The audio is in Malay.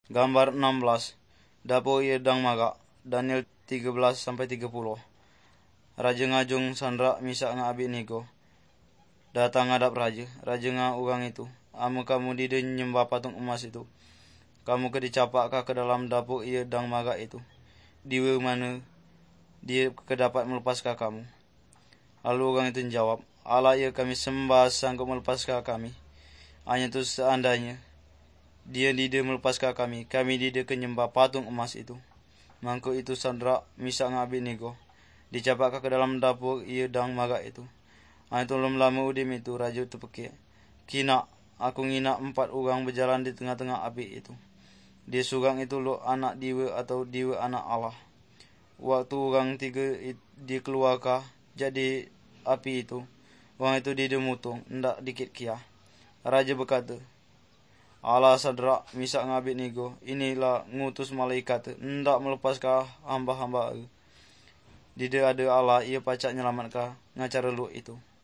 Gambar 16. Dapur Yedang Maga. Daniel 13-30. Raja ngajung Sandra Misak nga Abednego. Datang ngadap raja. Raja nga urang itu. Ame kamu dide nyembah patung emas itu. Kamu ke dicapak ke dalam dapur Yedang Maga itu. Diwe mana dia kedapat melepaskan kamu. Lalu orang itu menjawab, Allah ya kami sembah sanggup melepaskan kami. Hanya itu seandainya dia tidak melepaskan kami tidak menyembah patung emas itu. Mangko itu Sandra Misak nga Abednego dicapak ke dalam dapur Yedang Maga itu. Hanya itu belum lama udim itu raja itu pekik. Kina aku ngina 4 orang berjalan di tengah-tengah api itu. Dia surang itu lo anak diwa atau diwa anak Allah. Waktu orang 3 dikeluarkan jadi api itu, orang itu didemutung, ndak dikit kia. Raja berkata, Allah Sadrak Misak nga Abednego, inilah ngutus malaikat, ndak melepaskan hamba-hamba. Dida ada Allah, ia pacak nyelamatkan ngacara lu itu.